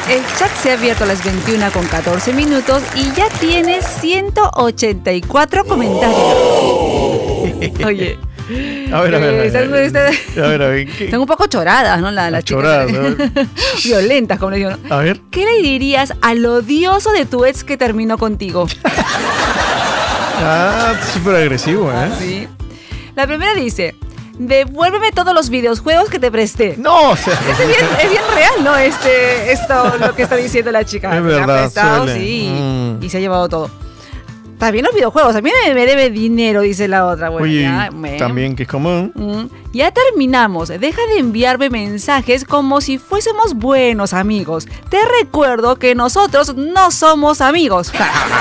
El chat se ha abierto a las 21:14 y ya tiene 184 comentarios. Oye. A ver. Están un poco choradas, ¿no? Las choradas, chicas. Violentas, como le digo, ¿no? A ver. ¿Qué le dirías al odioso de tu ex que terminó contigo? Súper agresivo, ¿eh? Sí. La primera dice: devuélveme todos los videojuegos que te presté. No, o sea, es bien real, ¿no? Esto lo que está diciendo la chica. Es verdad, Se ha prestado, suele. sí, y se ha llevado todo. También los videojuegos, a mí me debe dinero, dice la otra. Bueno, oye, bueno. también que es común. Ya terminamos. Deja de enviarme mensajes como si fuésemos buenos amigos. Te recuerdo que nosotros no somos amigos.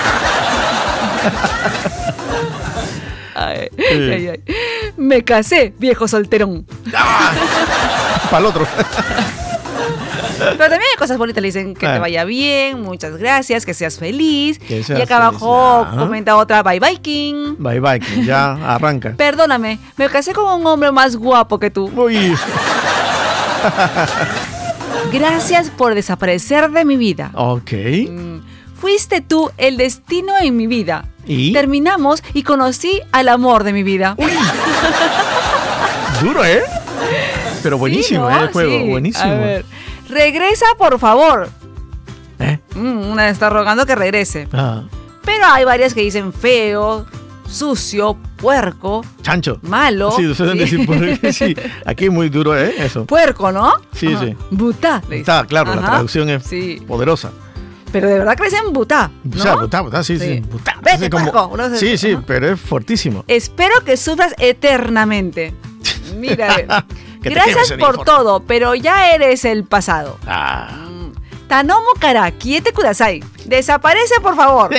Ay. Me casé, viejo solterón. Para el otro. Pero también hay cosas bonitas, le dicen que te vaya bien, muchas gracias, que seas feliz. Que seas y acá abajo feliz. comenta otra: bye bye King. Bye bye, ya arranca. Perdóname, me casé con un hombre más guapo que tú. Uy. Gracias por desaparecer de mi vida. Ok. Fuiste tú el destino en mi vida. ¿Y? Terminamos y conocí al amor de mi vida. Duro, ¿eh? Pero buenísimo, Sí, ¿no? el juego, Sí. buenísimo. A ver, regresa, por favor. ¿Eh? Una está rogando que regrese. Pero hay varias que dicen feo, sucio, puerco, Chancho. malo. Sí, suelen decir sí. Aquí es muy duro, ¿eh? Eso. Puerco, ¿no? Sí, sí. Butá. le dicen. Está, claro, la traducción es poderosa. Pero de verdad que le dicen butá, ¿no? O sea, butá, sí. Butá. Vete, Así como- puerco. No sé. Sí, pero es fortísimo. Espero que sufras eternamente. Mira, a ver. Que te Gracias quemes en por el todo, pero ya eres el pasado. Ah. Tanomo Kara, kiete kudasai. Desaparece, por favor.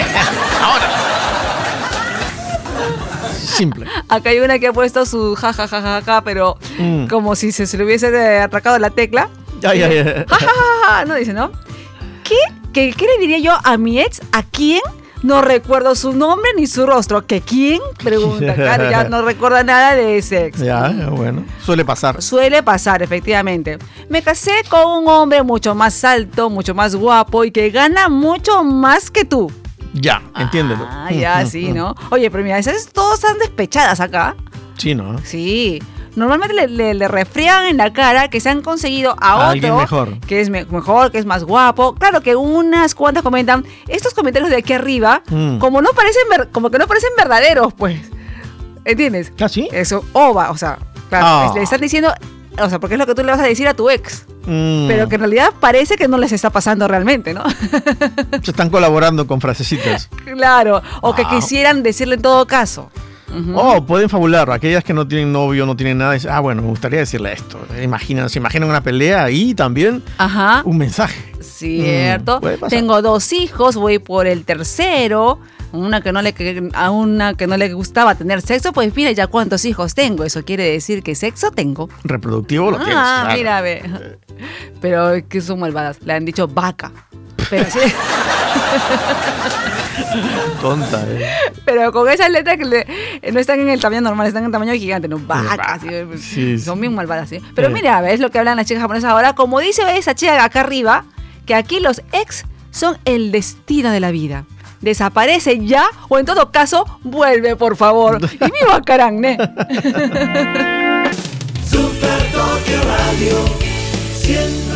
Simple. Acá hay una que ha puesto su jajajaja, pero como si se le hubiese atracado la tecla. Ya. Jajajaja, no dice, ¿no? ¿Qué le diría yo a mi ex? ¿A quién? No recuerdo su nombre ni su rostro. ¿Que quién? Pregunta. Claro, ya no recuerda nada de ese ex. Ya, bueno. Suele pasar. Suele pasar, efectivamente. Me casé con un hombre mucho más alto, mucho más guapo y que gana mucho más que tú. Ya, entiéndelo. Ya, sí, ¿no? Oye, pero mira, esas todas están despechadas acá. Sí, ¿no? Sí. Normalmente le refriegan en la cara que se han conseguido a alguien otro mejor. que es mejor, que es más guapo. Claro que unas cuantas comentan, estos comentarios de aquí arriba, como que no parecen verdaderos, pues. ¿Entiendes? ¿Ah, sí? Eso, o sea, claro, le están diciendo, o sea, porque es lo que tú le vas a decir a tu ex. Pero que en realidad parece que no les está pasando realmente, ¿no? Se están colaborando con frasecitas. Claro, o que quisieran decirle en todo caso. Pueden fabular. Aquellas que no tienen novio, no tienen nada, dicen, bueno, me gustaría decirle esto. Se imaginan una pelea y también un mensaje. Cierto. Puede pasar. Tengo 2 hijos, voy por el tercero. A una que no le gustaba tener sexo, pues mira ya cuántos hijos tengo. Eso quiere decir que sexo tengo. Reproductivo lo tienes. Claro. Mira, a ver. Pero que son malvadas. Le han dicho vaca. Pero sí. Tonta, Pero con esas letras que no están en el tamaño normal, están en tamaño gigante, no vaca. Sí. Son bien malvadas, ¿sí? Pero mira, ves lo que hablan las chicas japonesas ahora. Como dice esa chica acá arriba, que aquí los ex son el destino de la vida. Desaparece ya, o en todo caso, vuelve, por favor. Y mi bacarán, ¿ne? Super Tokio Radio 100.